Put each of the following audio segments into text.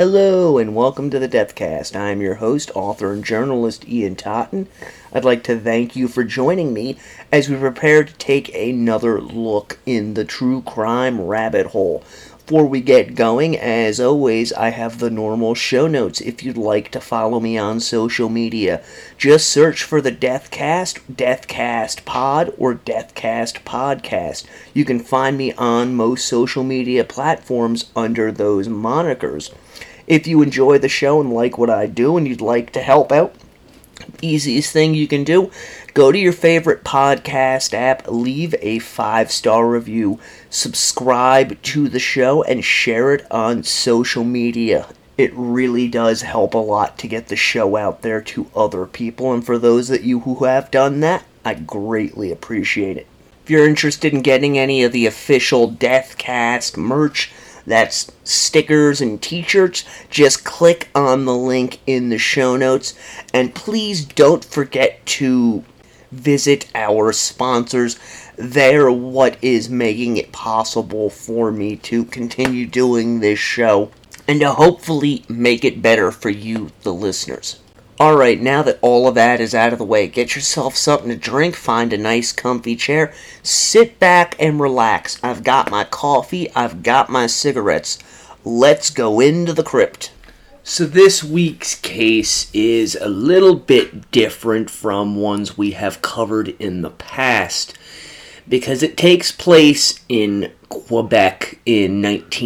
Hello and welcome to the Deathcast. I am your host, author, and journalist Ian Totten. I'd like to thank you for joining me as we prepare to take another look in the true crime rabbit hole. Before we get going, as always, I have the normal show notes if you'd like to follow me on social media. Just search for the Deathcast, Deathcast Pod, or Deathcast Podcast. You can find me on most social media platforms under those monikers. If you enjoy the show and like what I do and you'd like to help out, easiest thing you can do, go to your favorite podcast app, leave a 5-star review, subscribe to the show, and share it on social media. It really does help a lot to get the show out there to other people, and for those of you who have done that, I greatly appreciate it. If you're interested in getting any of the official Deathcast merch, that's stickers and t-shirts, just click on the link in the show notes. And please don't forget to visit our sponsors. They're what is making it possible for me to continue doing this show and to hopefully make it better for you, the listeners. Alright, now that all of that is out of the way, get yourself something to drink, find a nice comfy chair, sit back and relax. I've got my coffee, I've got my cigarettes. Let's go into the crypt. So this week's case is a little bit different from ones we have covered in the past, because it takes place in Quebec in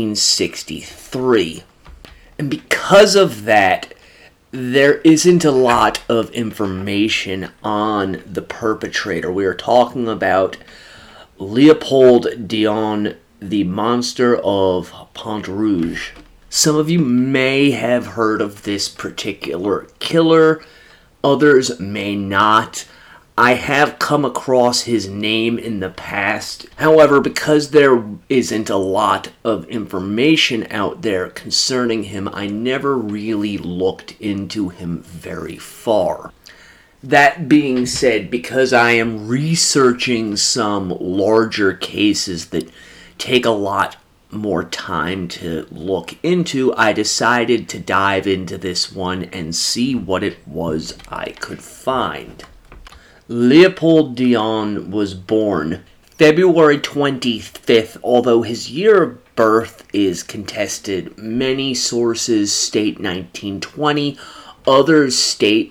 1963. And because of that, there isn't a lot of information on the perpetrator. We are talking about Leopold Dion, the monster of Pont Rouge. Some of you may have heard of this particular killer, others may not. I have come across his name in the past. However, because there isn't a lot of information out there concerning him, I never really looked into him very far. That being said, because I am researching some larger cases that take a lot more time to look into, I decided to dive into this one and see what it was I could find. Leopold Dion was born February 25th, although his year of birth is contested. Many sources state 1920, others state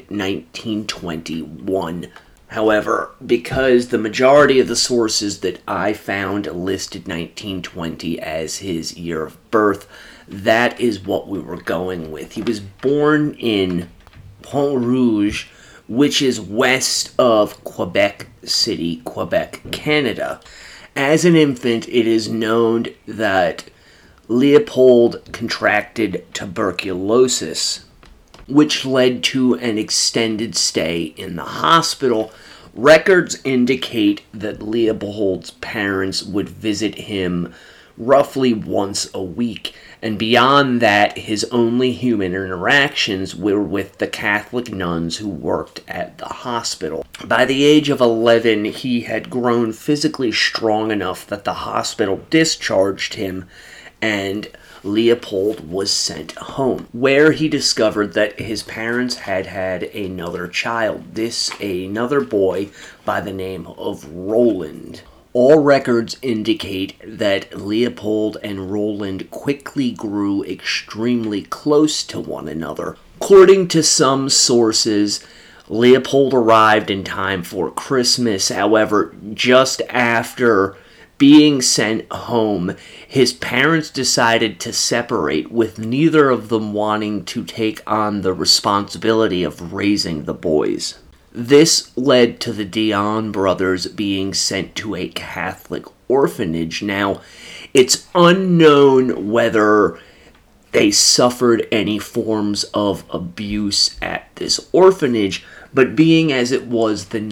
1921. However, because the majority of the sources that I found listed 1920 as his year of birth, that is what we were going with. He was born in Pont Rouge, which is west of Quebec City, Quebec, Canada. As an infant, it is known that Leopold contracted tuberculosis, which led to an extended stay in the hospital. Records indicate that Leopold's parents would visit him roughly once a week, and beyond that, his only human interactions were with the Catholic nuns who worked at the hospital. By the age of 11, he had grown physically strong enough that the hospital discharged him, and Leopold was sent home, where he discovered that his parents had had another child, another boy by the name of Roland. All records indicate that Leopold and Roland quickly grew extremely close to one another. According to some sources, Leopold arrived in time for Christmas. However, just after being sent home, his parents decided to separate, with neither of them wanting to take on the responsibility of raising the boys. This led to the Dion brothers being sent to a Catholic orphanage. Now, it's unknown whether they suffered any forms of abuse at this orphanage, but being as it was the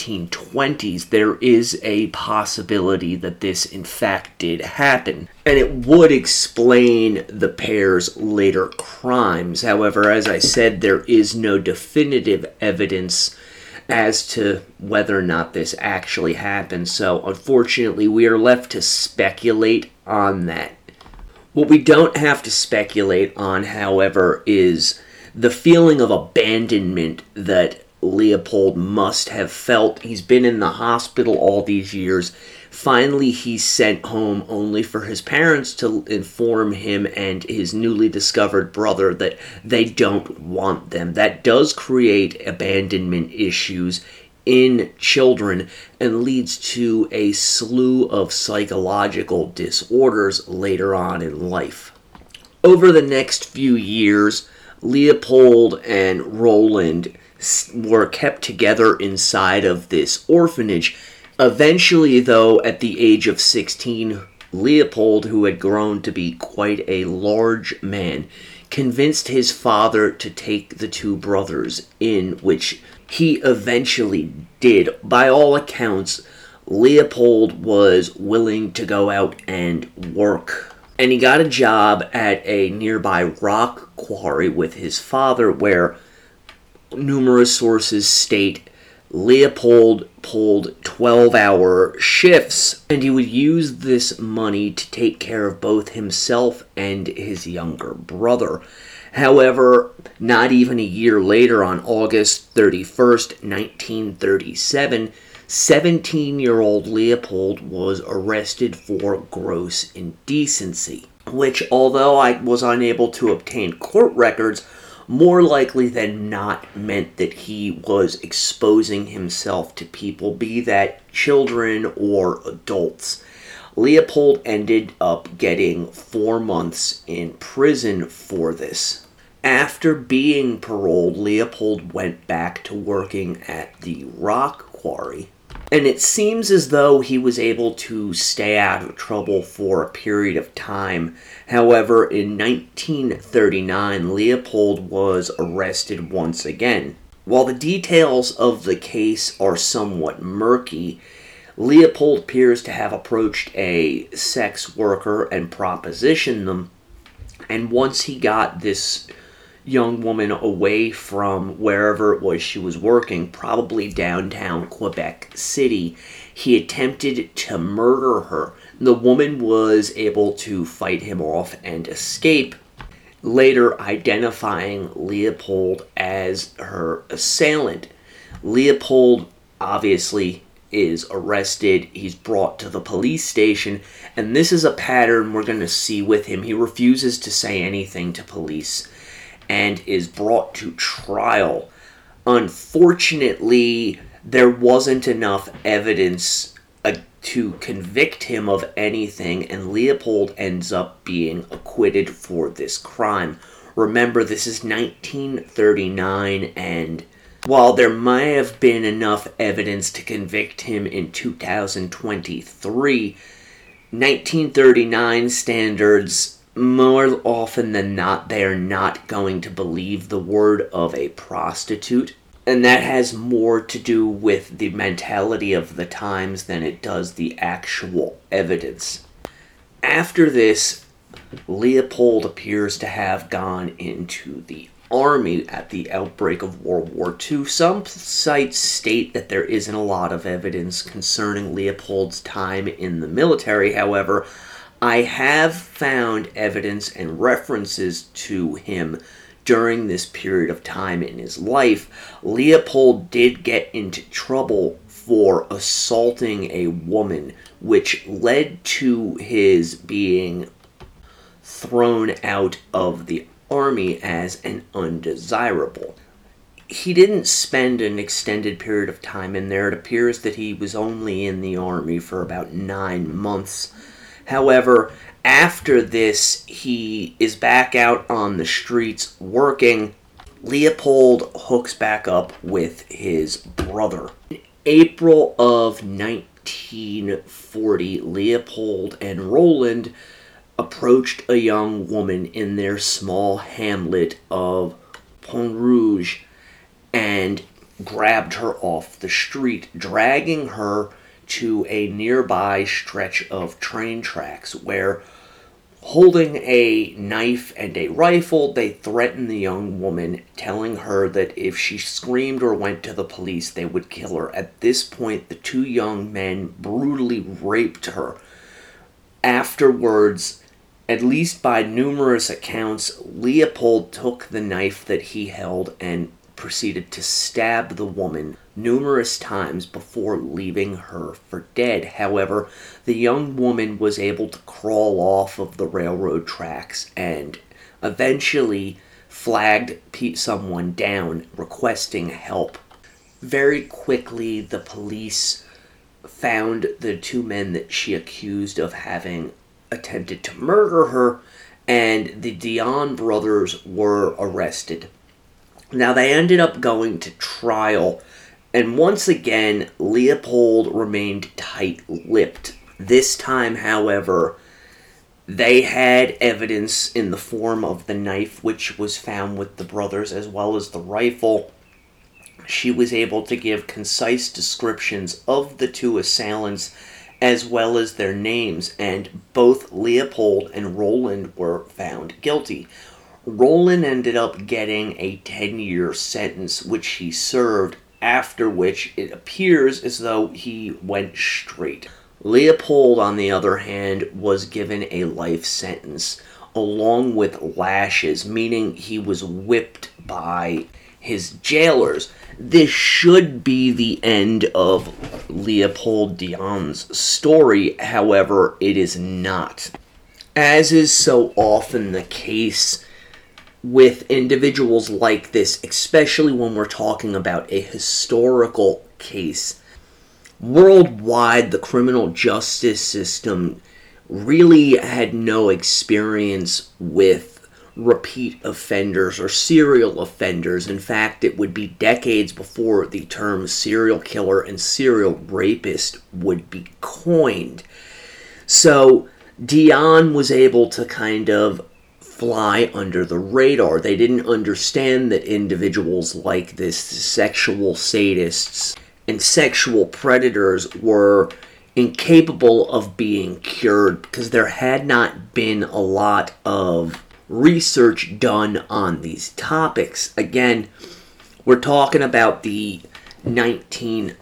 1920s, there is a possibility that this in fact did happen, and it would explain the pair's later crimes. However, as I said, there is no definitive evidence as to whether or not this actually happened, so unfortunately we are left to speculate on that. What we don't have to speculate on, however, is the feeling of abandonment that Leopold must have felt. He's been in the hospital all these years. Finally, he's sent home only for his parents to inform him and his newly discovered brother that they don't want them. That does create abandonment issues in children and leads to a slew of psychological disorders later on in life. Over the next few years, Leopold and Roland were kept together inside of this orphanage. Eventually, though, at the age of 16, Leopold, who had grown to be quite a large man, convinced his father to take the two brothers in, which he eventually did. By all accounts, Leopold was willing to go out and work. And he got a job at a nearby rock quarry with his father, where numerous sources state Leopold pulled 12-hour shifts, and he would use this money to take care of both himself and his younger brother. However, not even a year later, on August 31st, 1937, 17-year-old Leopold was arrested for gross indecency, which, although I was unable to obtain court records, more likely than not meant that he was exposing himself to people, be that children or adults. Leopold ended up getting 4 months in prison for this. After being paroled, Leopold went back to working at the rock quarry, and it seems as though he was able to stay out of trouble for a period of time. However, in 1939, Leopold was arrested once again. While the details of the case are somewhat murky, Leopold appears to have approached a sex worker and propositioned them, and once he got this young woman away from wherever it was she was working, probably downtown Quebec City, he attempted to murder her. The woman was able to fight him off and escape, later identifying Leopold as her assailant. Leopold obviously is arrested. He's brought to the police station, and this is a pattern we're going to see with him. He refuses to say anything to police and is brought to trial. Unfortunately, there wasn't enough evidence to convict him of anything, and Leopold ends up being acquitted for this crime. Remember, this is 1939, and while there may have been enough evidence to convict him in 2023, 1939 standards, more often than not, they are not going to believe the word of a prostitute. And that has more to do with the mentality of the times than it does the actual evidence. After this, Leopold appears to have gone into the army at the outbreak of World War II. Some sites state that there isn't a lot of evidence concerning Leopold's time in the military. However, I have found evidence and references to him during this period of time in his life. Leopold did get into trouble for assaulting a woman, which led to his being thrown out of the army as an undesirable. He didn't spend an extended period of time in there. It appears that he was only in the army for about 9 months. However, after this, he is back out on the streets working. Leopold hooks back up with his brother. In April of 1940, Leopold and Roland approached a young woman in their small hamlet of Pont Rouge and grabbed her off the street, dragging her to a nearby stretch of train tracks where, holding a knife and a rifle, they threatened the young woman, telling her that if she screamed or went to the police, they would kill her. At this point, the two young men brutally raped her. Afterwards, At least by numerous accounts, Leopold took the knife that he held and proceeded to stab the woman numerous times before leaving her for dead. However, the young woman was able to crawl off of the railroad tracks and eventually flagged someone down requesting help. Very quickly, the police found the two men that she accused of having attempted to murder her, and the Dion brothers were arrested. Now, they ended up going to trial, and once again, Leopold remained tight-lipped. This time, however, they had evidence in the form of the knife, which was found with the brothers, as well as the rifle. She was able to give concise descriptions of the two assailants, as well as their names, and both Leopold and Roland were found guilty. Roland ended up getting a 10-year sentence, which he served, after which it appears as though he went straight. Leopold, on the other hand, was given a life sentence, along with lashes, meaning he was whipped by his jailers. This should be the end of Leopold Dion's story, however, it is not. As is so often the case with individuals like this, especially when we're talking about a historical case, worldwide, the criminal justice system really had no experience with repeat offenders or serial offenders. In fact, it would be decades before the term serial killer and serial rapist would be coined. So Dion was able to kind of fly under the radar. They didn't understand that individuals like this, sexual sadists and sexual predators, were incapable of being cured because there had not been a lot of research done on these topics. Again, we're talking about the 1920s,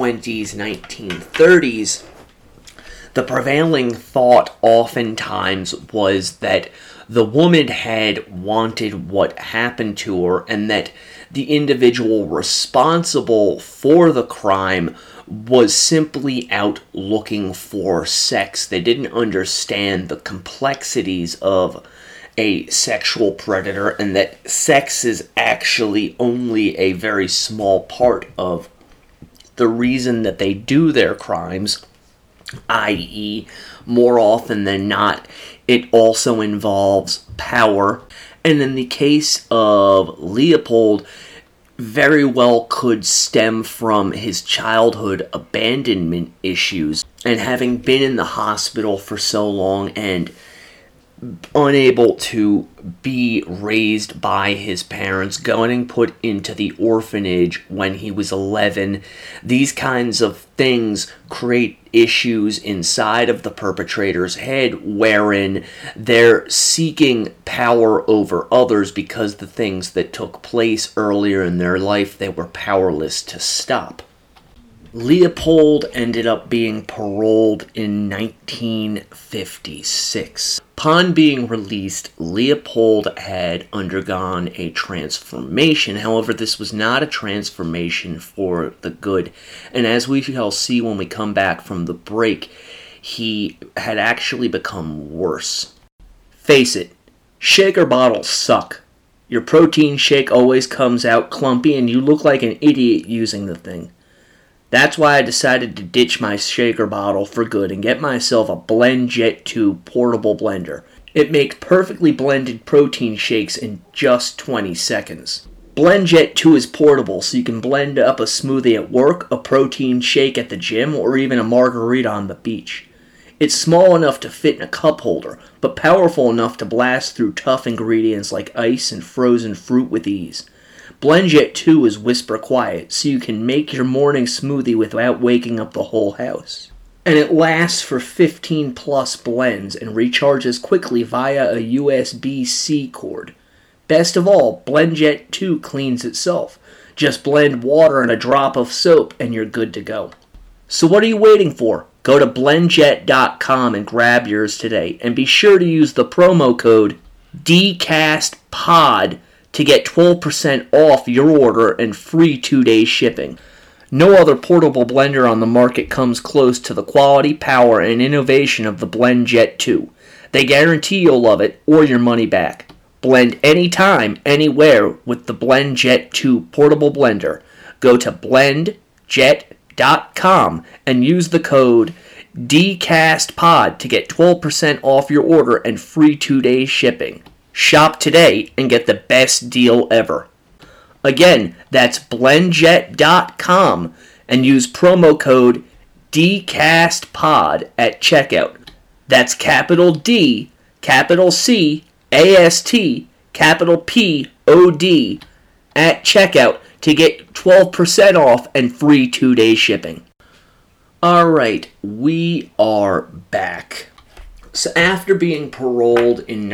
1930s. The prevailing thought oftentimes was that the woman had wanted what happened to her, and that the individual responsible for the crime was simply out looking for sex. They didn't understand the complexities of a sexual predator, and that sex is actually only a very small part of the reason that they do their crimes, i.e., more often than not, it also involves power. And in the case of Leopold, very well could stem from his childhood abandonment issues, and having been in the hospital for so long and unable to be raised by his parents, going put into the orphanage when he was 11. These kinds of things create issues inside of the perpetrator's head, wherein they're seeking power over others because the things that took place earlier in their life they were powerless to stop. Leopold ended up being paroled in 1956. Upon being released, Leopold had undergone a transformation. However, this was not a transformation for the good. And as we shall see when we come back from the break, he had actually become worse. Face it, shaker bottles suck. Your protein shake always comes out clumpy and you look like an idiot using the thing. That's why I decided to ditch my shaker bottle for good and get myself a BlendJet 2 portable blender. It makes perfectly blended protein shakes in just 20 seconds. BlendJet 2 is portable, so you can blend up a smoothie at work, a protein shake at the gym, or even a margarita on the beach. It's small enough to fit in a cup holder, but powerful enough to blast through tough ingredients like ice and frozen fruit with ease. BlendJet 2 is whisper quiet, so you can make your morning smoothie without waking up the whole house. And it lasts for 15 plus blends and recharges quickly via a USB-C cord. Best of all, BlendJet 2 cleans itself. Just blend water and a drop of soap and you're good to go. So what are you waiting for? Go to blendjet.com and grab yours today. And be sure to use the promo code DCASTPOD to get 12% off your order and free 2-day shipping. No other portable blender on the market comes close to the quality, power, and innovation of the BlendJet 2. They guarantee you'll love it or your money back. Blend anytime, anywhere with the BlendJet 2 portable blender. Go to blendjet.com and use the code DCASTPOD to get 12% off your order and free 2-day shipping. Shop today and get the best deal ever. Again, that's blendjet.com and use promo code DCASTPOD at checkout. That's capital D, capital C, AST, capital POD at checkout to get 12% off and free 2-day shipping. Alright, we are back. So after being paroled in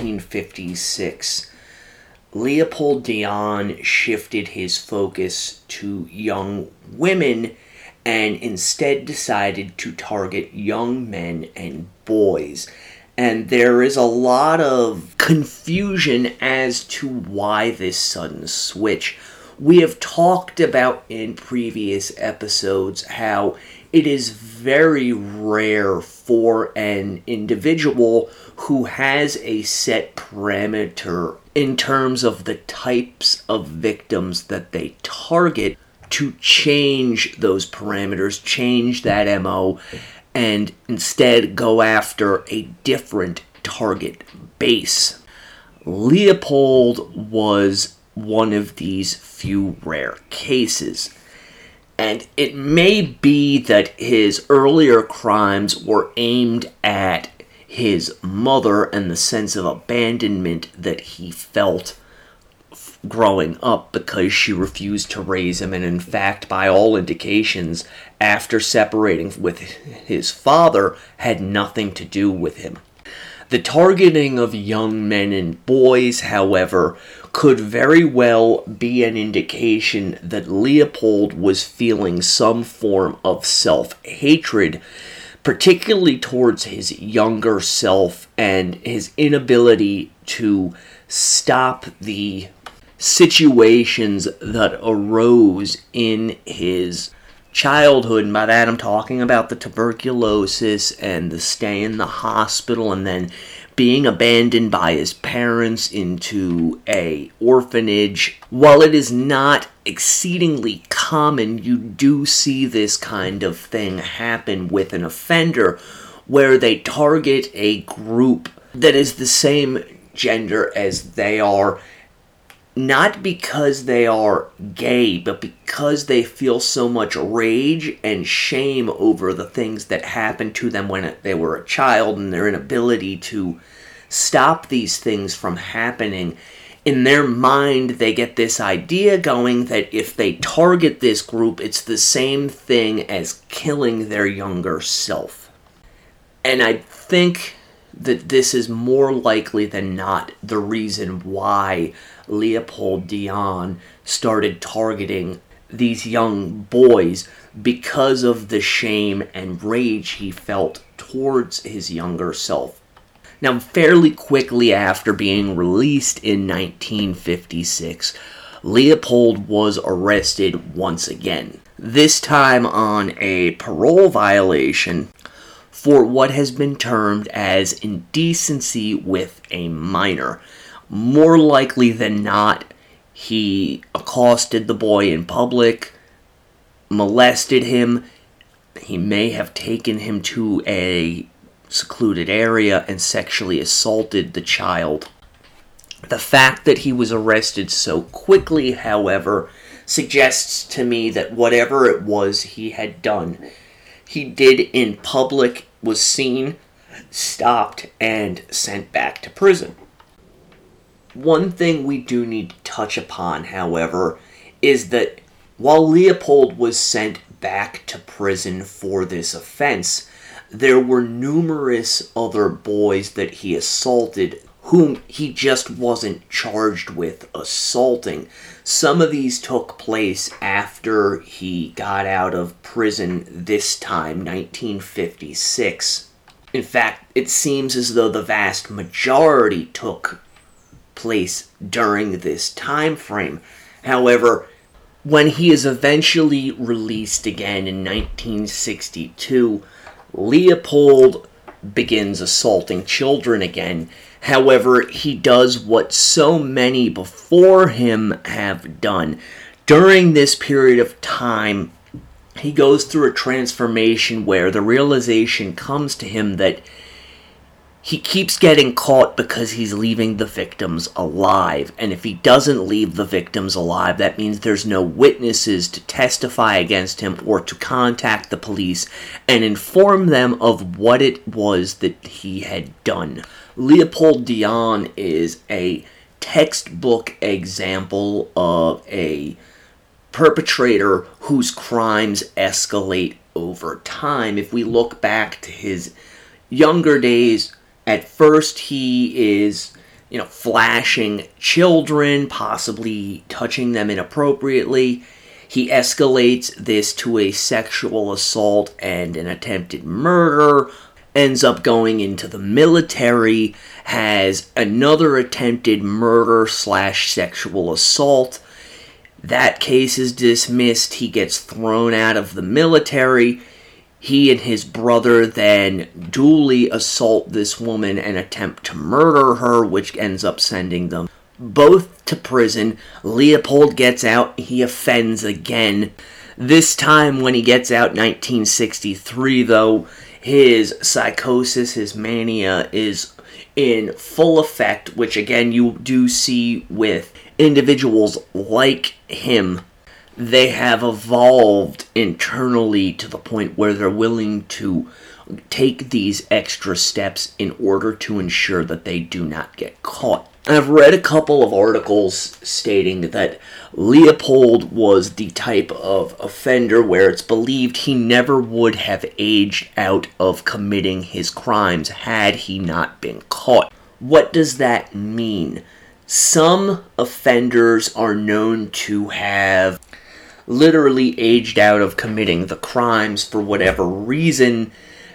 1956, Leopold Dion shifted his focus to young women and instead decided to target young men and boys. And there is a lot of confusion as to why this sudden switch. We have talked about in previous episodes how it is very rare for an individual who has a set parameter in terms of the types of victims that they target to change those parameters, change that MO, and instead go after a different target base. Leopold was one of these few rare cases. And it may be that his earlier crimes were aimed at his mother and the sense of abandonment that he felt growing up because she refused to raise him, and in fact, by all indications, after separating with his father, had nothing to do with him. The targeting of young men and boys, however, could very well be an indication that Leopold was feeling some form of self-hatred, particularly towards his younger self and his inability to stop the situations that arose in his childhood. And by that I'm talking about the tuberculosis and the stay in the hospital and then being abandoned by his parents into a orphanage. While it is not exceedingly common, you do see this kind of thing happen with an offender where they target a group that is the same gender as they are, not because they are gay, but because they feel so much rage and shame over the things that happened to them when they were a child and their inability to stop these things from happening. In their mind, they get this idea going that if they target this group, it's the same thing as killing their younger self. And I think that this is more likely than not the reason why Leopold Dion started targeting these young boys, because of the shame and rage he felt towards his younger self. Now, fairly quickly after being released in 1956, Leopold was arrested once again, this time on a parole violation for what has been termed as indecency with a minor. More likely than not, he accosted the boy in public, molested him. He may have taken him to a secluded area and sexually assaulted the child. The fact that he was arrested so quickly, however, suggests to me that whatever it was he had done, he did in public, was seen, stopped, and sent back to prison. One thing we do need to touch upon, however, is that while Leopold was sent back to prison for this offense, there were numerous other boys that he assaulted whom he just wasn't charged with assaulting. Some of these took place after he got out of prison this time, 1956. In fact, it seems as though the vast majority took place during this time frame. However, when he is eventually released again in 1962, Leopold begins assaulting children again. However, he does what so many before him have done. During this period of time, he goes through a transformation where the realization comes to him that he keeps getting caught because he's leaving the victims alive. And if he doesn't leave the victims alive, that means there's no witnesses to testify against him or to contact the police and inform them of what it was that he had done. Leopold Dion is a textbook example of a perpetrator whose crimes escalate over time. If we look back to his younger days, at first he is, flashing children, possibly touching them inappropriately. He escalates this to a sexual assault and an attempted murder, ends up going into the military, has another attempted murder / sexual assault. That case is dismissed. He gets thrown out of the military. He and his brother then duly assault this woman and attempt to murder her, which ends up sending them both to prison. Leopold gets out. He offends again. This time, when he gets out in 1963, though, his psychosis, his mania, is in full effect, which again you do see with individuals like him. They have evolved internally to the point where they're willing to take these extra steps in order to ensure that they do not get caught. I've read a couple of articles stating that Leopold was the type of offender where it's believed he never would have aged out of committing his crimes had he not been caught. What does that mean? Some offenders are known to have literally aged out of committing the crimes for whatever reason.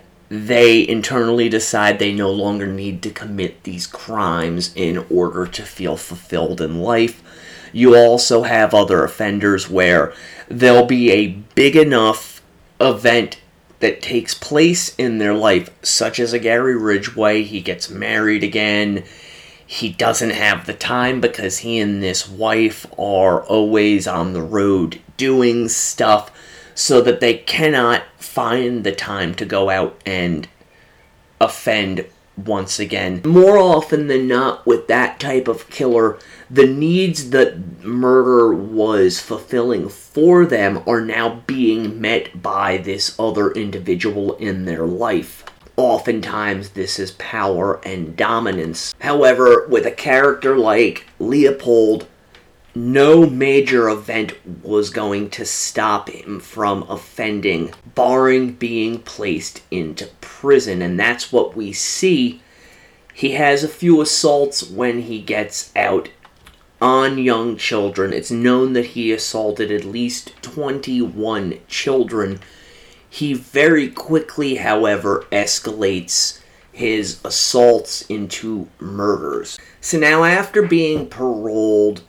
They internally decide they no longer need to commit these crimes in order to feel fulfilled in life. You also have other offenders where there'll be a big enough event that takes place in their life, such as a Gary Ridgway. He gets married again. He doesn't have the time because he and this wife are always on the road doing stuff, so that they cannot find the time to go out and offend once again. More often than not, with that type of killer, the needs that murder was fulfilling for them are now being met by this other individual in their life. Oftentimes, this is power and dominance. However, with a character like Leopold, no major event was going to stop him from offending, barring being placed into prison. And that's what we see. He has a few assaults when he gets out on young children. It's known that he assaulted at least 21 children. He very quickly, however, escalates his assaults into murders. So now, after being paroled,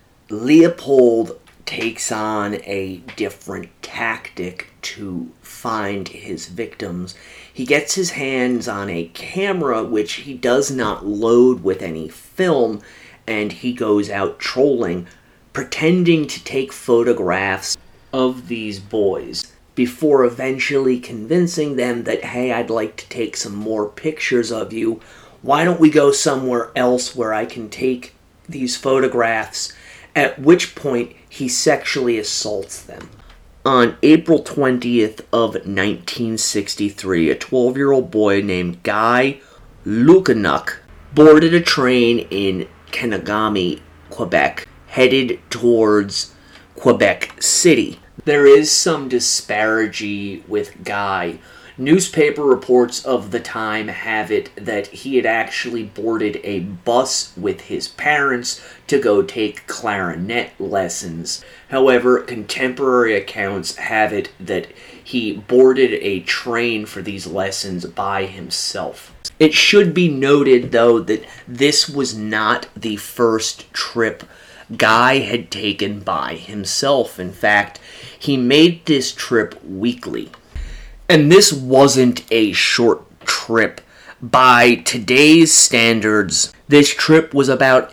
Leopold takes on a different tactic to find his victims. He gets his hands on a camera, which he does not load with any film, and he goes out trolling, pretending to take photographs of these boys, before eventually convincing them that, hey, I'd like to take some more pictures of you. Why don't we go somewhere else where I can take these photographs? At which point, he sexually assaults them. On April 20th of 1963, a 12-year-old boy named Guy Lukanuk boarded a train in Kenegami, Quebec, headed towards Quebec City. There is some disparity with Guy. Newspaper reports of the time have it that he had actually boarded a bus with his parents to go take clarinet lessons. However, contemporary accounts have it that he boarded a train for these lessons by himself. It should be noted, though, that this was not the first trip Guy had taken by himself. In fact, he made this trip weekly. And this wasn't a short trip. By today's standards, this trip was about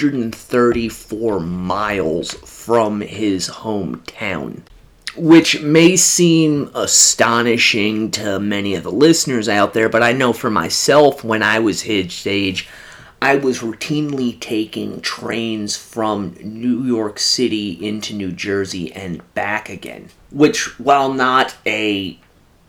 134 miles from his hometown, which may seem astonishing to many of the listeners out there, but I know for myself, when I was his age, I was routinely taking trains from New York City into New Jersey and back again, which, while not a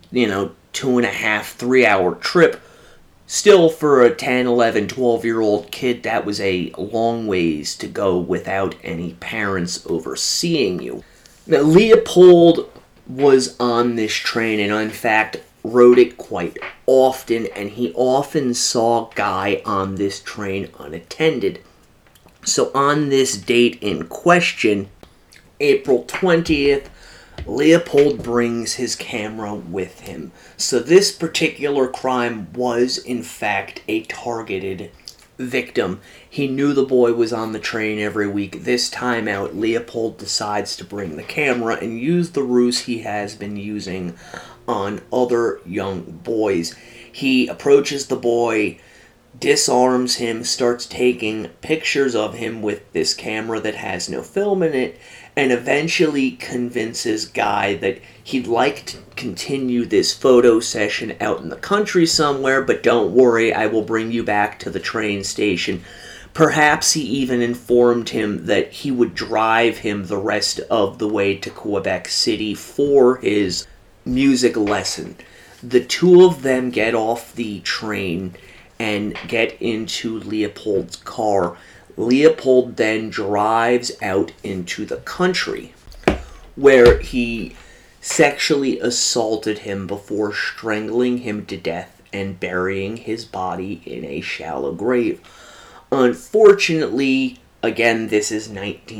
2.5, 3 hour trip, still for a 10, 11, 12-year-old kid, that was a long ways to go without any parents overseeing you. Now, Leopold was on this train and, in fact, rode it quite often, and he often saw Guy on this train unattended. So on this date in question, April 20th, Leopold brings his camera with him. So this particular crime was, in fact, a targeted victim. He knew the boy was on the train every week. This time out, Leopold decides to bring the camera and use the ruse he has been using on other young boys. He approaches the boy, disarms him, starts taking pictures of him with this camera that has no film in it, and eventually convinces Guy that he'd like to continue this photo session out in the country somewhere, but don't worry, I will bring you back to the train station. Perhaps he even informed him that he would drive him the rest of the way to Quebec City for his music lesson. The two of them get off the train and get into Leopold's car. Leopold then drives out into the country, where he sexually assaulted him before strangling him to death and burying his body in a shallow grave. Unfortunately, again, this is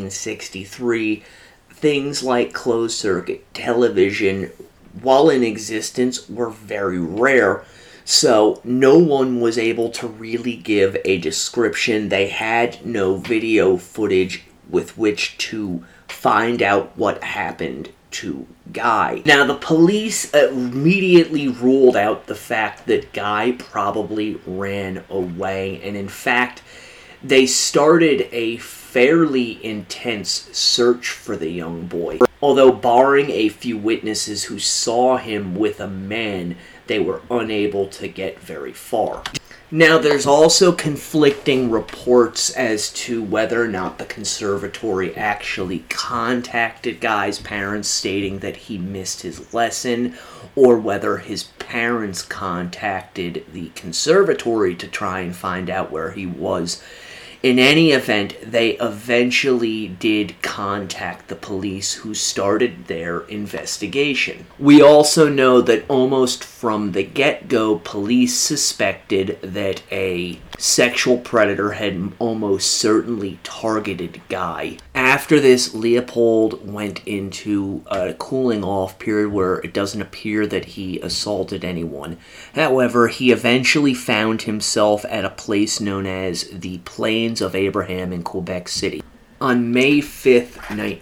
1963, things like closed-circuit television, while in existence, were very rare. So no one was able to really give a description. They had no video footage with which to find out what happened to Guy. Now, the police immediately ruled out the fact that Guy probably ran away, and in fact, they started a fairly intense search for the young boy. Although barring a few witnesses who saw him with a man, they were unable to get very far. Now, there's also conflicting reports as to whether or not the conservatory actually contacted Guy's parents stating that he missed his lesson, or whether his parents contacted the conservatory to try and find out where he was. In any event, they eventually did contact the police, who started their investigation. We also know that almost from the get-go, police suspected that a sexual predator had almost certainly targeted Guy. After this, Leopold went into a cooling-off period where it doesn't appear that he assaulted anyone. However, he eventually found himself at a place known as the Plains of Abraham in Quebec City. On May 5th,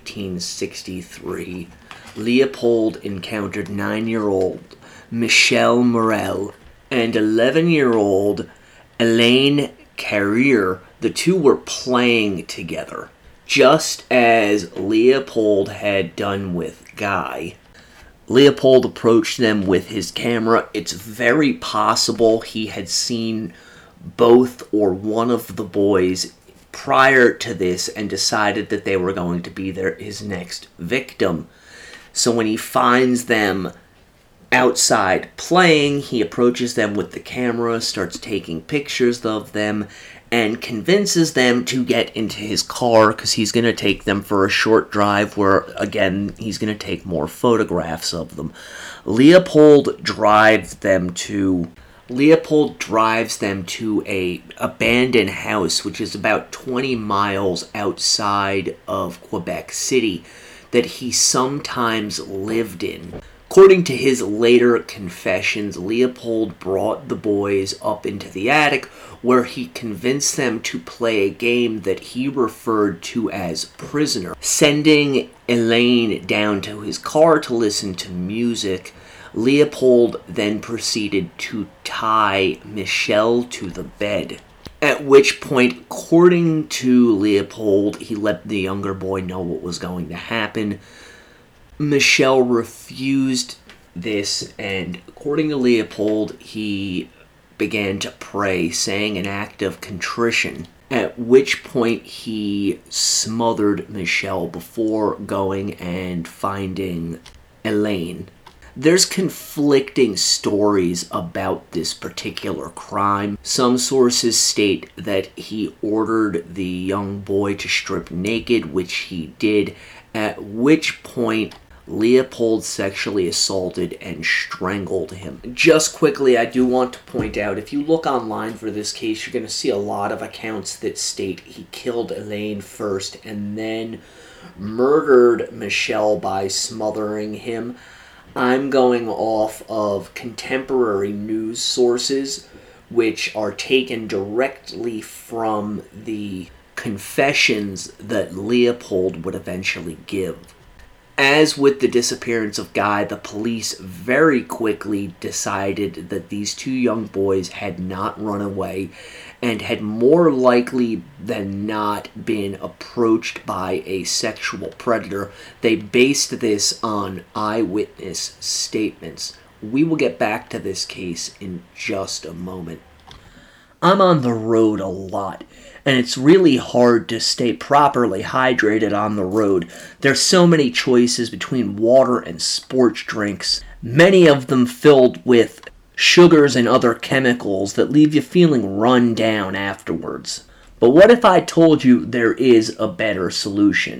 1963, Leopold encountered 9-year-old Michelle Morel and 11-year-old Elaine Carrier. The two were playing together, just as Leopold had done with Guy. Leopold approached them with his camera. It's very possible he had seen both or one of the boys prior to this and decided that they were going to be his next victim. So when he finds them outside playing, he approaches them with the camera, starts taking pictures of them, and convinces them to get into his car because he's going to take them for a short drive where, again, he's going to take more photographs of them. Leopold drives them to a abandoned house, which is about 20 miles outside of Quebec City, that he sometimes lived in. According to his later confessions, Leopold brought the boys up into the attic where he convinced them to play a game that he referred to as Prisoner, sending Elaine down to his car to listen to music. Leopold then proceeded to tie Michelle to the bed, at which point, according to Leopold, he let the younger boy know what was going to happen. Michelle refused this, and according to Leopold, he began to pray, saying an act of contrition, at which point he smothered Michelle before going and finding Elaine. There's conflicting stories about this particular crime. Some sources state that he ordered the young boy to strip naked, which he did, at which point Leopold sexually assaulted and strangled him. Just quickly, I do want to point out, if you look online for this case, you're going to see a lot of accounts that state he killed Elaine first and then murdered Michelle by smothering him. I'm going off of contemporary news sources, which are taken directly from the confessions that Leopold would eventually give. As with the disappearance of Guy, the police very quickly decided that these two young boys had not run away and had more likely than not been approached by a sexual predator. They based this on eyewitness statements. We will get back to this case in just a moment. I'm on the road a lot, and it's really hard to stay properly hydrated on the road. There's so many choices between water and sports drinks, many of them filled with sugars and other chemicals that leave you feeling run down afterwards. But what if I told you there is a better solution?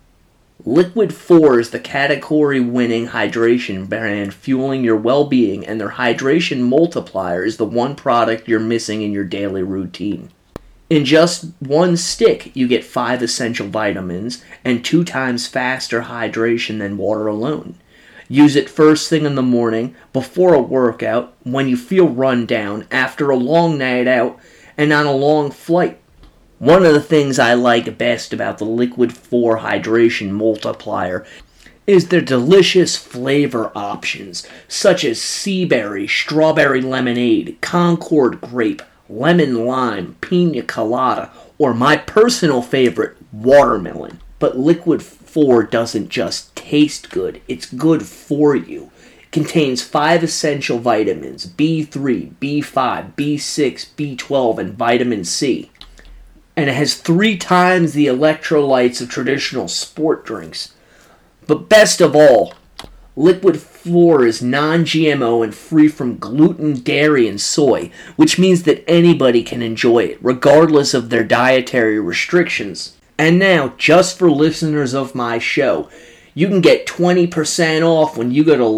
Liquid 4 is the category-winning hydration brand fueling your well-being, and their hydration multiplier is the one product you're missing in your daily routine. In just one stick, you get 5 essential vitamins and 2 times faster hydration than water alone. Use it first thing in the morning, before a workout, when you feel run down, after a long night out, and on a long flight. One of the things I like best about the Liquid 4 Hydration Multiplier is their delicious flavor options, such as sea berry, strawberry lemonade, Concord grape, lemon lime, pina colada, or my personal favorite, watermelon. But Liquid 4 doesn't just taste good, it's good for you. It contains 5 essential vitamins, B3, B5, B6, B12, and vitamin C. And it has 3 times the electrolytes of traditional sport drinks. But best of all, Liquid 4 is non-GMO and free from gluten, dairy, and soy, which means that anybody can enjoy it, regardless of their dietary restrictions. And now, just for listeners of my show, you can get 20% off when you go to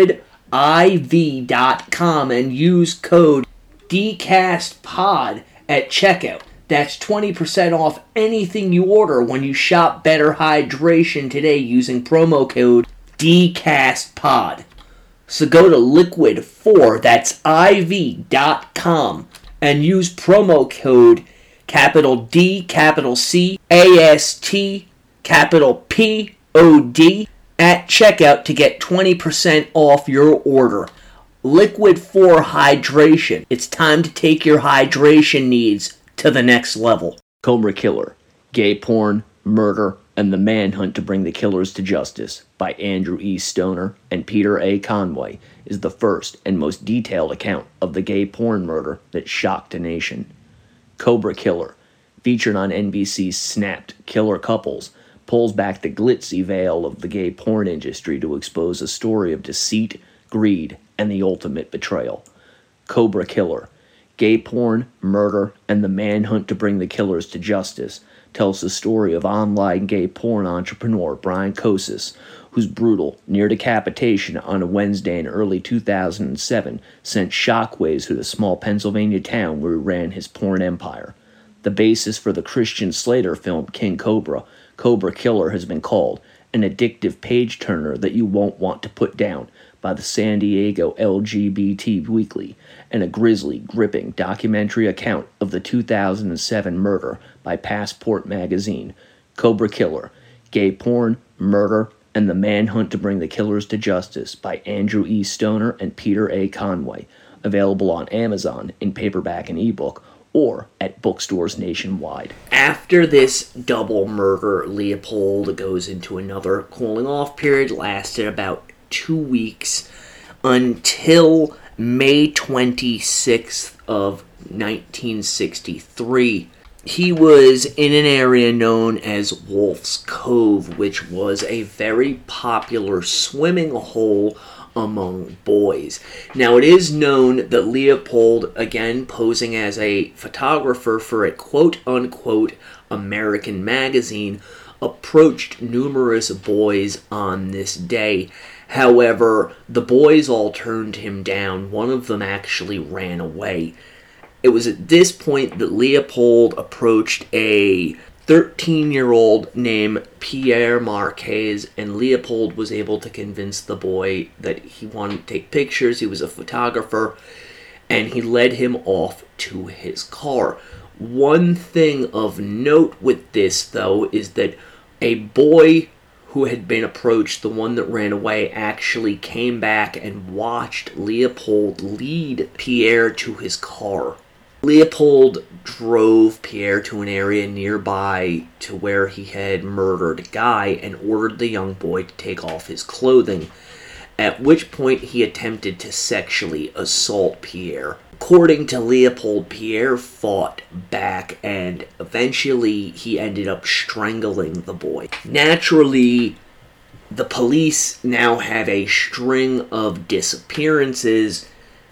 liquidiv.com and use code DCASTPOD at checkout. That's 20% off anything you order when you shop Better Hydration today using promo code DCASTPOD. So go to Liquid4, that's IV.com, and use promo code capital D, capital C, AST, capital POD at checkout to get 20% off your order. Liquid 4 Hydration. It's time to take your hydration needs to the next level. Cobra Killer, Gay Porn, Murder, and the Manhunt to Bring the Killers to Justice by Andrew E. Stoner and Peter A. Conway is the first and most detailed account of the gay porn murder that shocked a nation. Cobra Killer, featured on NBC's Snapped Killer Couples, pulls back the glitzy veil of the gay porn industry to expose a story of deceit, greed, and the ultimate betrayal. Cobra Killer, Gay Porn, Murder, and the Manhunt to Bring the Killers to Justice tells the story of online gay porn entrepreneur Brian Kosis, whose brutal near decapitation on a Wednesday in early 2007 sent shockwaves through the small Pennsylvania town where he ran his porn empire. The basis for the Christian Slater film King Cobra, Cobra Killer, has been called an addictive page-turner that you won't want to put down by the San Diego LGBT Weekly, and a grisly, gripping documentary account of the 2007 murder by Passport magazine, Cobra Killer, Gay Porn, Murder, and the Manhunt to Bring the Killers to Justice by Andrew E. Stoner and Peter A. Conway, available on Amazon in paperback and ebook, or at bookstores nationwide. After this double murder, Leopold goes into another cooling off period, lasted about 2 weeks, until May 26th of 1963. He was in an area known as Wolf's Cove, which was a very popular swimming hole among boys. Now, it is known that Leopold, again posing as a photographer for a quote-unquote American magazine, approached numerous boys on this day. However, the boys all turned him down. One of them actually ran away. It was at this point that Leopold approached a 13-year-old named Pierre Marquez, and Leopold was able to convince the boy that he wanted to take pictures. He was a photographer, and he led him off to his car. One thing of note with this, though, is that a boy who had been approached, the one that ran away, actually came back and watched Leopold lead Pierre to his car. Leopold drove Pierre to an area nearby to where he had murdered a guy and ordered the young boy to take off his clothing, at which point he attempted to sexually assault Pierre. According to Leopold, Pierre fought back, and eventually he ended up strangling the boy. Naturally, the police now have a string of disappearances.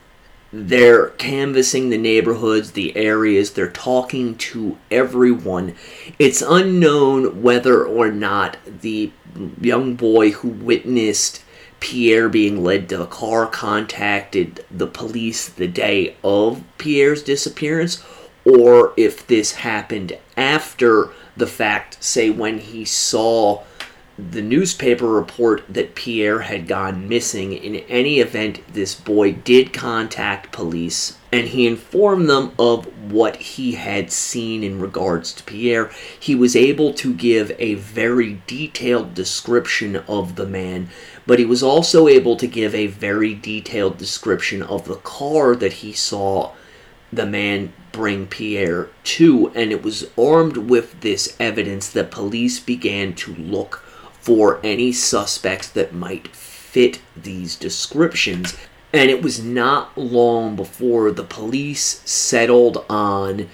They're canvassing the neighborhoods, the areas, they're talking to everyone. It's unknown whether or not the young boy who witnessed Pierre being led to the car contacted the police the day of Pierre's disappearance, or if this happened after the fact, say when he saw the newspaper report that Pierre had gone missing. In any event, this boy did contact police, and he informed them of what he had seen in regards to Pierre. He was able to give a very detailed description of the man, but he was also able to give a very detailed description of the car that he saw the man bring Pierre to, and it was armed with this evidence that police began to look for any suspects that might fit these descriptions. And it was not long before the police settled on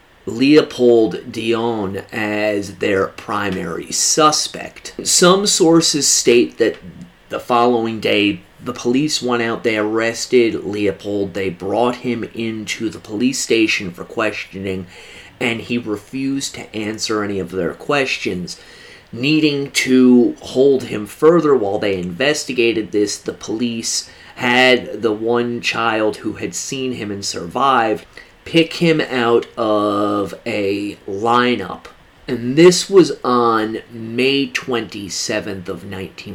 Leopold Dion as their primary suspect. Some sources state that the following day, the police went out, they arrested Leopold, they brought him into the police station for questioning, and he refused to answer any of their questions. Needing to hold him further while they investigated this, the police had the one child who had seen him and survived pick him out of a lineup. And this was on May 27th of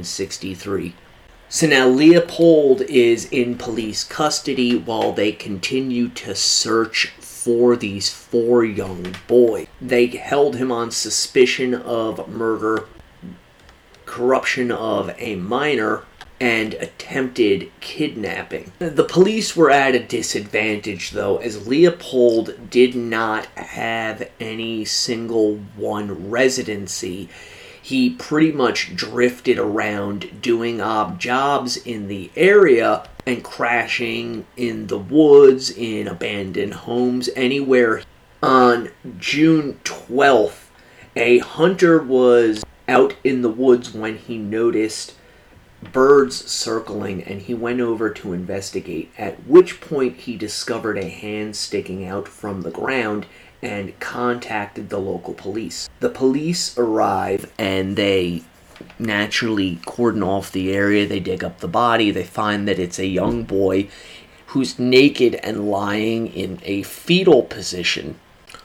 1963. So now Leopold is in police custody while they continue to search for these 4 young boys. They held him on suspicion of murder, corruption of a minor, and attempted kidnapping. The police were at a disadvantage, though, as Leopold did not have any single one residency. He pretty much drifted around doing odd jobs in the area and crashing in the woods, in abandoned homes, anywhere. On June 12th, a hunter was out in the woods when he noticed birds circling, and he went over to investigate, at which point he discovered a hand sticking out from the ground and contacted the local police. The police arrive and they naturally cordon off the area. They dig up the body. They find that it's a young boy who's naked and lying in a fetal position.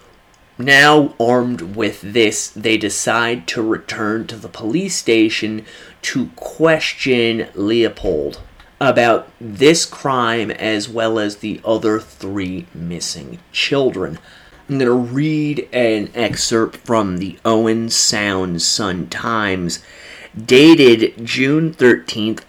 Now, armed with this, they decide to return to the police station to question Leopold about this crime as well as the other 3 missing children. I'm going to read an excerpt from the Owen Sound Sun-Times, dated June 13th,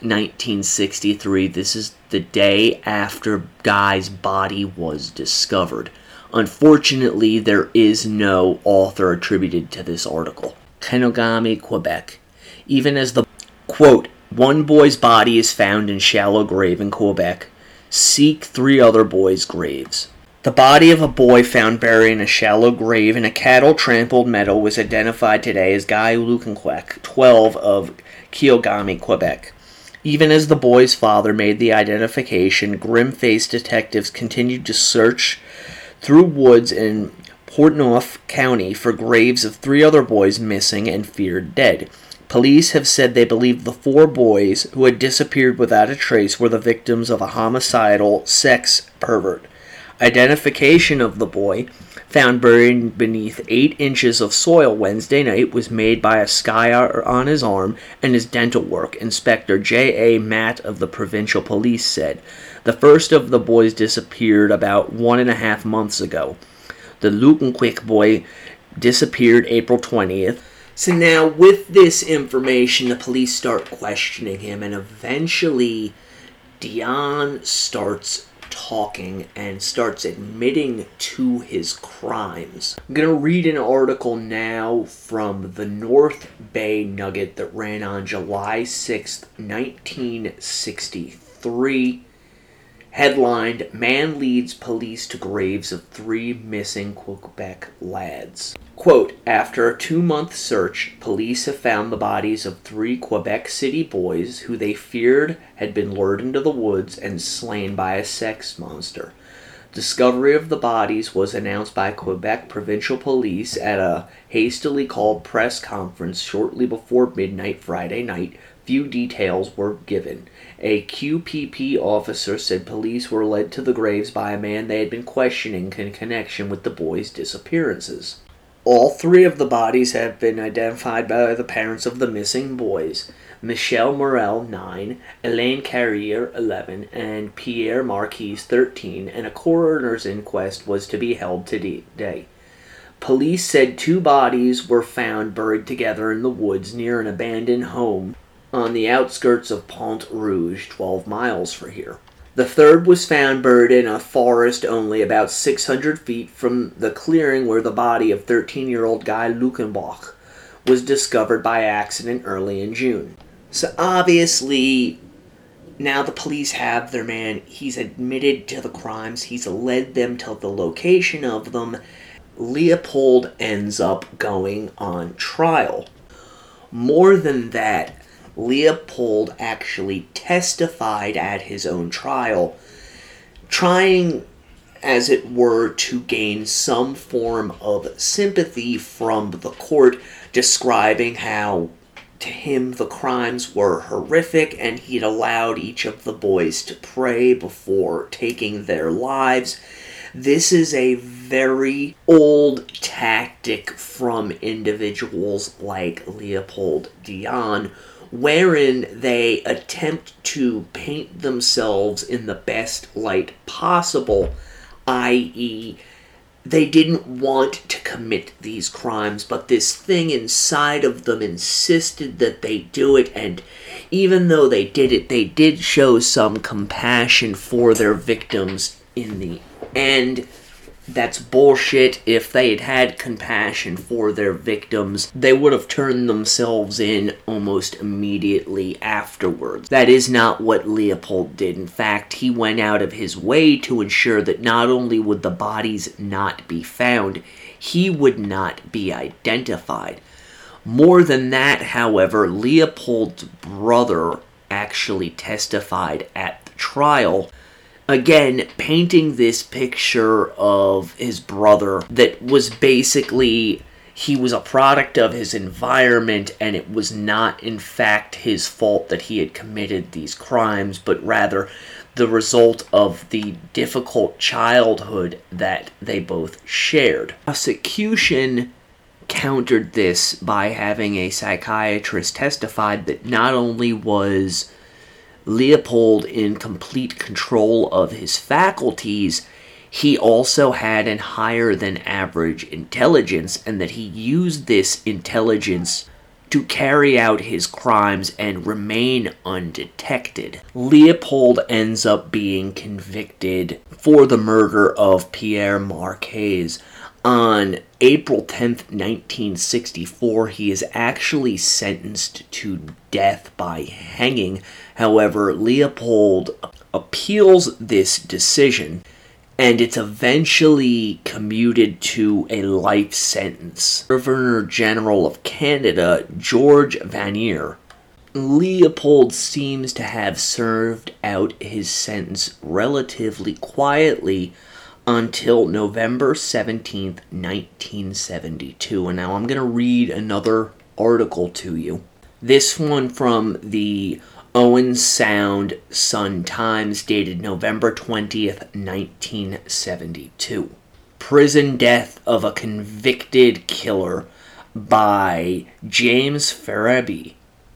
1963. This is the day after Guy's body was discovered. Unfortunately, there is no author attributed to this article. Kenogami, Quebec. Even as the, quote, one boy's body is found in shallow grave in Quebec, seek 3 other boys' graves. The body of a boy found buried in a shallow grave in a cattle-trampled meadow was identified today as Guy Lukenquek, 12, of Keogami, Quebec. Even as the boy's father made the identification, grim-faced detectives continued to search through woods in Portneuf County for graves of 3 other boys missing and feared dead. Police have said they believe the 4 boys who had disappeared without a trace were the victims of a homicidal sex pervert. Identification of the boy, found buried beneath 8 inches of soil Wednesday night, was made by a scar on his arm and his dental work, Inspector J.A. Matt of the Provincial Police said. The first of the boys disappeared about 1.5 months ago. The Lukenquik boy disappeared April 20th. So now, with this information, the police start questioning him, and eventually Dion starts talking and starts admitting to his crimes. I'm going to read an article now from the North Bay Nugget that ran on July 6th, 1963. Headlined, Man Leads Police to Graves of 3 Missing Quebec Lads. Quote, after a 2-month search, police have found the bodies of 3 Quebec City boys who they feared had been lured into the woods and slain by a sex monster. Discovery of the bodies was announced by Quebec Provincial Police at a hastily called press conference shortly before midnight Friday night. Few details were given. A QPP officer said police were led to the graves by a man they had been questioning in connection with the boys' disappearances. All 3 of the bodies have been identified by the parents of the missing boys. Michel Morel, 9, Elaine Carrier, 11, and Pierre Marquis, 13, and a coroner's inquest was to be held today. Police said 2 bodies were found buried together in the woods near an abandoned home on the outskirts of Pont Rouge, 12 miles from here. The 3rd was found buried in a forest only about 600 feet from the clearing where the body of 13-year-old Guy Lukenbach was discovered by accident early in June. So obviously, now the police have their man. He's admitted to the crimes. He's led them to the location of them. Leopold ends up going on trial. More than that, Leopold actually testified at his own trial, trying, as it were, to gain some form of sympathy from the court, describing how, to him, the crimes were horrific, and he'd allowed each of the boys to pray before taking their lives. This is a very old tactic from individuals like Leopold Dion, wherein they attempt to paint themselves in the best light possible, i.e., they didn't want to commit these crimes, but this thing inside of them insisted that they do it, and even though they did it, they did show some compassion for their victims in the end. That's bullshit. If they had had compassion for their victims, they would have turned themselves in almost immediately afterwards. That is not what Leopold did. In fact, he went out of his way to ensure that not only would the bodies not be found, he would not be identified. More than that, however, Leopold's brother actually testified at the trial. Again, painting this picture of his brother that was basically, he was a product of his environment, and it was not in fact his fault that he had committed these crimes, but rather the result of the difficult childhood that they both shared. Prosecution countered this by having a psychiatrist testified that not only was Leopold in complete control of his faculties, he also had an higher than average intelligence, and that he used this intelligence to carry out his crimes and remain undetected. Leopold ends up being convicted for the murder of Pierre Marquez. On April 10th, 1964, he is actually sentenced to death by hanging. However, Leopold appeals this decision, and it's eventually commuted to a life sentence. Governor General of Canada, George Vanier. Leopold seems to have served out his sentence relatively quietly until November 17th, 1972. And now I'm going to read another article to you. This one from the Owen Sound Sun-Times, dated November 20th, 1972. Prison Death of a Convicted Killer by James Ferebi.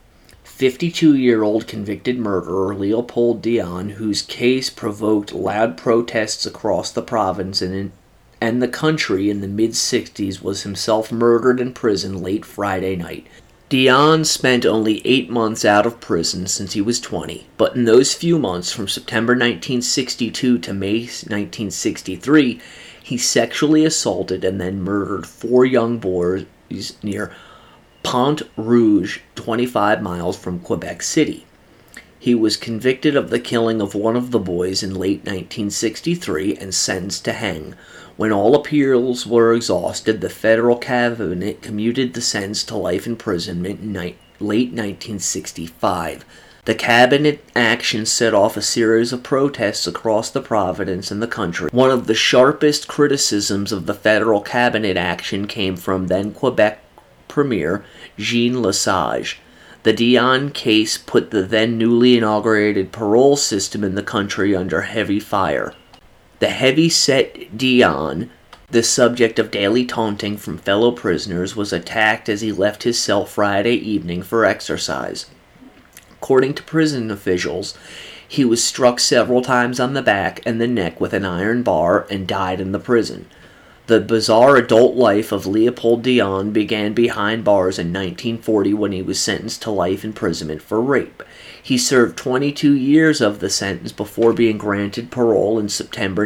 52-year-old convicted murderer Leopold Dion, whose case provoked loud protests across the province and the country in the mid-60s, was himself murdered in prison late Friday night. Dion spent only 8 months out of prison since he was 20, but in those few months, from September 1962 to May 1963, he sexually assaulted and then murdered 4 young boys near Pont Rouge, 25 miles from Quebec City. He was convicted of the killing of one of the boys in late 1963 and sentenced to hang. When all appeals were exhausted, the federal cabinet commuted the sentence to life imprisonment in late 1965. The cabinet action set off a series of protests across the province and the country. One of the sharpest criticisms of the federal cabinet action came from then Quebec Premier Jean Lesage. The Dion case put the then newly inaugurated parole system in the country under heavy fire. The heavy-set Dion, the subject of daily taunting from fellow prisoners, was attacked as he left his cell Friday evening for exercise. According to prison officials, he was struck several times on the back and the neck with an iron bar and died in the prison. The bizarre adult life of Leopold Dion began behind bars in 1940 when he was sentenced to life imprisonment for rape. He served 22 years of the sentence before being granted parole in September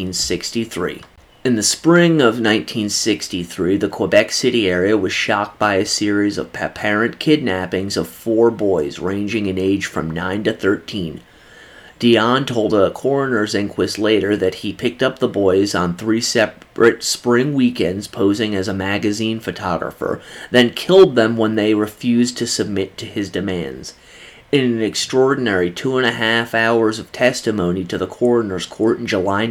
1963. In the spring of 1963, the Quebec City area was shocked by a series of apparent kidnappings of 4 boys ranging in age from 9 to 13. Dion told a coroner's inquest later that he picked up the boys on 3 separate spring weekends posing as a magazine photographer, then killed them when they refused to submit to his demands. In an extraordinary 2.5 hours of testimony to the coroner's court in July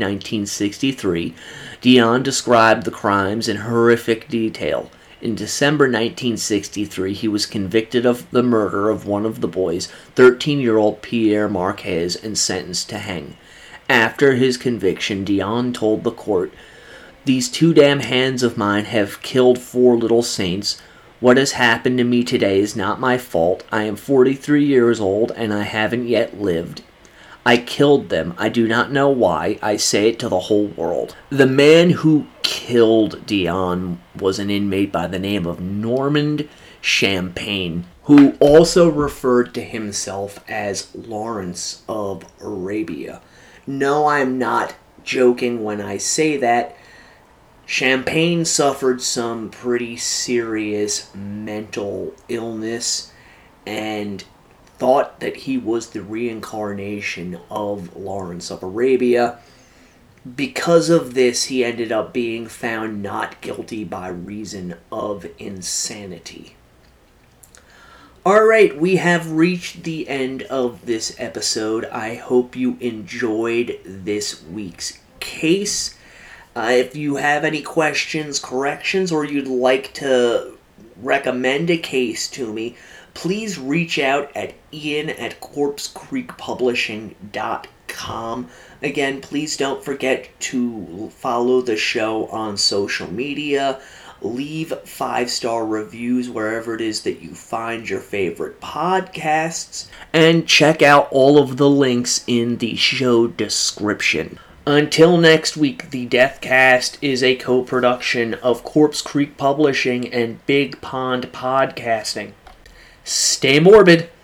1963, Dion described the crimes in horrific detail. In December 1963, he was convicted of the murder of one of the boys, 13-year-old Pierre Marquez, and sentenced to hang. After his conviction, Dion told the court, "These 2 damn hands of mine have killed 4 little saints. What has happened to me today is not my fault. I am 43 years old, and I haven't yet lived. I killed them. I do not know why. I say it to the whole world." The man who killed Dion was an inmate by the name of Normand Champagne, who also referred to himself as Lawrence of Arabia. No, I'm not joking when I say that. Champagne suffered some pretty serious mental illness and thought that he was the reincarnation of Lawrence of Arabia. Because of this, he ended up being found not guilty by reason of insanity. Alright, we have reached the end of this episode. I hope you enjoyed this week's case. If you have any questions, corrections, or you'd like to recommend a case to me, please reach out at ian@corpsecreekpublishing.com. Again, please don't forget to follow the show on social media. Leave 5-star reviews wherever it is that you find your favorite podcasts. And check out all of the links in the show description. Until next week, the Deathcast is a co-production of Corpse Creek Publishing and Big Pond Podcasting. Stay morbid.